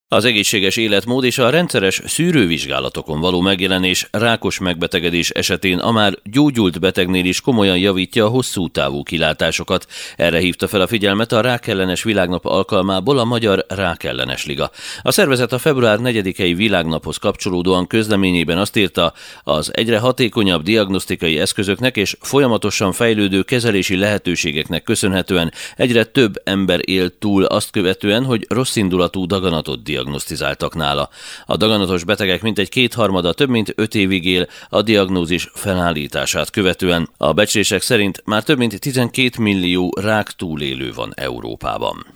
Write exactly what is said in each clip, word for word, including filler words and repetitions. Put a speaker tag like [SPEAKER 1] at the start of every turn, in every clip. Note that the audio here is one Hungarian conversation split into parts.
[SPEAKER 1] Az egészséges életmód és a rendszeres szűrővizsgálatokon való megjelenés rákos megbetegedés esetén a már gyógyult betegnél is komolyan javítja a hosszú távú kilátásokat. Erre hívta fel a figyelmet a Rákellenes Világnap alkalmából a Magyar Rákellenes Liga. A szervezet a február negyedikei világnaphoz kapcsolódóan közleményében azt írta, az egyre hatékonyabb diagnosztikai eszközöknek és folyamatosan fejlődő kezelési lehetőségeknek köszönhetően egyre több ember él túl azt követően, hogy rosszindulatú daganatot diagnosztizáltak nála. A daganatos betegek mintegy kétharmada több mint öt évig él a diagnózis felállítását követően. A becslések szerint már több mint tizenkét millió rák túlélő van Európában.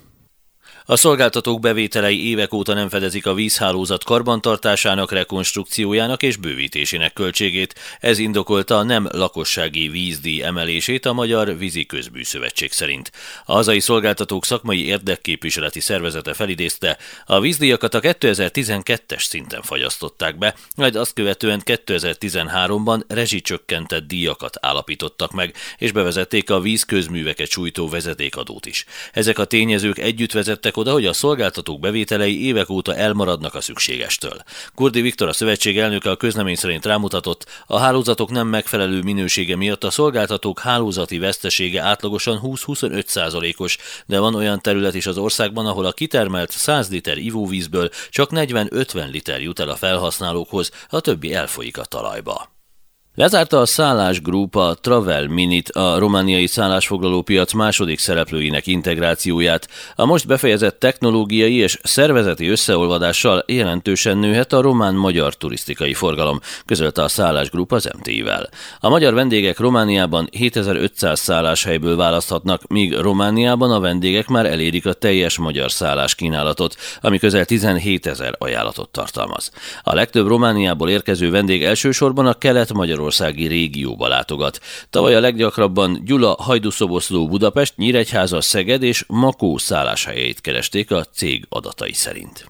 [SPEAKER 1] A szolgáltatók bevételei évek óta nem fedezik a vízhálózat karbantartásának, rekonstrukciójának és bővítésének költségét. Ez indokolta a nem lakossági vízdíj emelését a Magyar Vízi Közműszövetség szerint. A hazai szolgáltatók szakmai érdekképviseleti szervezete felidézte, a vízdíjakat a kétezer-tizenkettes szinten fagyasztották be, majd azt követően kétezer-tizenháromban rezsicsökkentett díjakat állapítottak meg, és bevezették a vízközműveket sújtó vezetékadót is. Ezek a tényezők együtt vezettek oda, hogy a szolgáltatók bevételei évek óta elmaradnak a szükségestől. Kurdi Viktor, a szövetség elnöke a közlemény szerint rámutatott, a hálózatok nem megfelelő minősége miatt a szolgáltatók hálózati vesztesége átlagosan húsz-huszonöt százalékos, de van olyan terület is az országban, ahol a kitermelt száz liter ivóvízből csak negyven-ötven liter jut el a felhasználókhoz, a többi elfolyik a talajba. Lezárta a Szállás Group a Travel Minit, a romániai szállásfoglaló piac második szereplőinek integrációját. A most befejezett technológiai és szervezeti összeolvadással jelentősen nőhet a román-magyar turisztikai forgalom, közölte a Szállás Group az em té i-vel. A magyar vendégek Romániában hétezer-ötszáz szálláshelyből választhatnak, míg Romániában a vendégek már elérik a teljes magyar szálláskínálatot, ami közel tizenhétezer ajánlatot tartalmaz. A legtöbb Romániából érkező vendég elsősorban a kelet-magyarországi országi régióba látogat. Tavaly a leggyakrabban Gyula, Hajdúszoboszló, Budapest, Nyíregyháza, Szeged és Makó szálláshelyeit keresték a cég adatai szerint.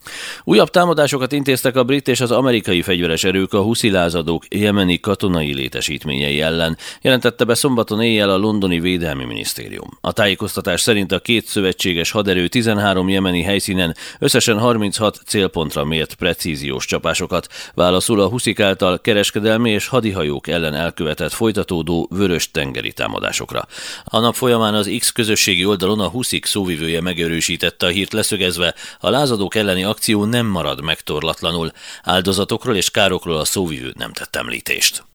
[SPEAKER 1] Újabb támadásokat intéztek a brit és az amerikai fegyveres erők a huszilázadók jemeni katonai létesítményei ellen, jelentette be szombaton éjjel a londoni Védelmi Minisztérium. A tájékoztatás szerint a két szövetséges haderő tizenhárom jemeni helyszínen összesen harminchat célpontra mért precíziós csapásokat, válaszul a huszik által kereskedelmi és hadihajók ellen elkövetett folytatódó vörös-tengeri támadásokra. A nap folyamán az X közösségi oldalon a huszik szóvivője megerősítette a hírt, leszögezve, a lázadók elleni akció nem marad megtorlatlanul. Áldozatokról és károkról a szóvivő nem tett említést.